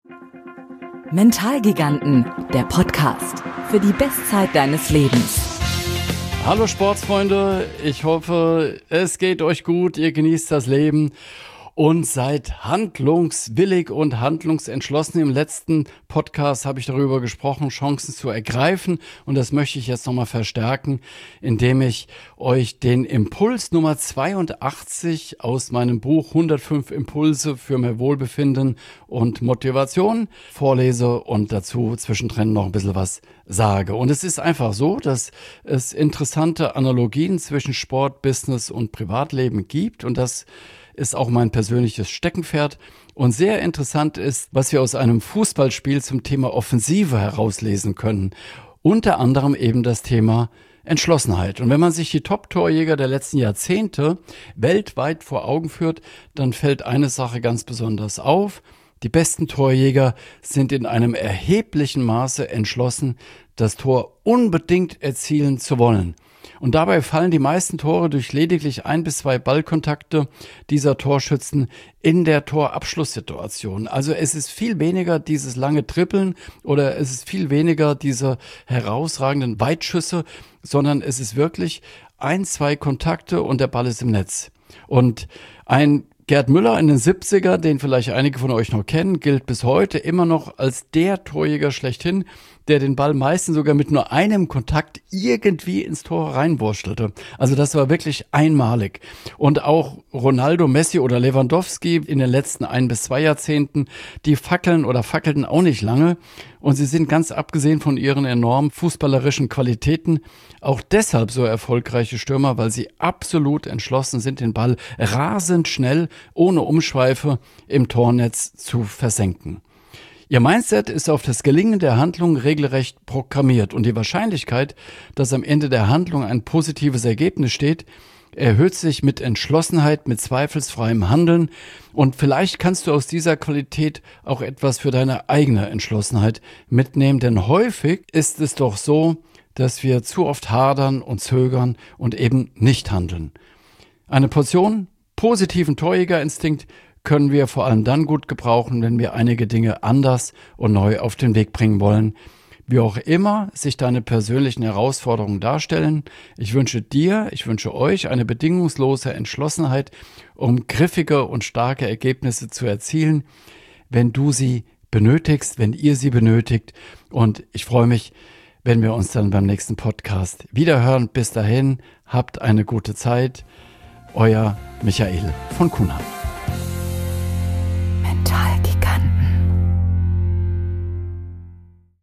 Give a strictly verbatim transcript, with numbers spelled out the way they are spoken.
Mentalgiganten, der Podcast für die Bestzeit deines Lebens. Hallo Sportsfreunde, ich hoffe, es geht euch gut, ihr genießt das Leben und seid handlungswillig und handlungsentschlossen. Im letzten Podcast habe ich darüber gesprochen, Chancen zu ergreifen, und das möchte ich jetzt nochmal verstärken, indem ich euch den Impuls Nummer zweiundachtzig aus meinem Buch hundertfünf Impulse für mehr Wohlbefinden und Motivation vorlese und dazu zwischendrin noch ein bisschen was sage. Und es ist einfach so, dass es interessante Analogien zwischen Sport, Business und Privatleben gibt, und das ist auch mein persönliches Steckenpferd. Und sehr interessant ist, was wir aus einem Fußballspiel zum Thema Offensive herauslesen können. Unter anderem eben das Thema Entschlossenheit. Und wenn man sich die Top-Torjäger der letzten Jahrzehnte weltweit vor Augen führt, dann fällt eine Sache ganz besonders auf. Die besten Torjäger sind in einem erheblichen Maße entschlossen, das Tor unbedingt erzielen zu wollen. Und dabei fallen die meisten Tore durch lediglich ein bis zwei Ballkontakte dieser Torschützen in der Torabschlusssituation. Also es ist viel weniger dieses lange Trippeln oder es ist viel weniger diese herausragenden Weitschüsse, sondern es ist wirklich ein, zwei Kontakte und der Ball ist im Netz. Und ein Gerd Müller in den siebziger, den vielleicht einige von euch noch kennen, gilt bis heute immer noch als der Torjäger schlechthin, der den Ball meistens sogar mit nur einem Kontakt irgendwie ins Tor reinwurstelte. Also das war wirklich einmalig. Und auch Ronaldo, Messi oder Lewandowski in den letzten ein bis zwei Jahrzehnten, die fackeln oder fackelten auch nicht lange. Und sie sind ganz abgesehen von ihren enormen fußballerischen Qualitäten auch deshalb so erfolgreiche Stürmer, weil sie absolut entschlossen sind, den Ball rasend schnell, ohne Umschweife im Tornetz zu versenken. Ihr Mindset ist auf das Gelingen der Handlung regelrecht programmiert, und die Wahrscheinlichkeit, dass am Ende der Handlung ein positives Ergebnis steht, erhöht sich mit Entschlossenheit, mit zweifelsfreiem Handeln, und vielleicht kannst du aus dieser Qualität auch etwas für deine eigene Entschlossenheit mitnehmen, denn häufig ist es doch so, dass wir zu oft hadern und zögern und eben nicht handeln. Eine Portion positiven Torjägerinstinkt können wir vor allem dann gut gebrauchen, wenn wir einige Dinge anders und neu auf den Weg bringen wollen. Wie auch immer sich deine persönlichen Herausforderungen darstellen, ich wünsche dir, ich wünsche euch eine bedingungslose Entschlossenheit, um griffige und starke Ergebnisse zu erzielen, wenn du sie benötigst, wenn ihr sie benötigt. Und ich freue mich, wenn wir uns dann beim nächsten Podcast wiederhören. Bis dahin, habt eine gute Zeit. Euer Michael von Kuhnhardt.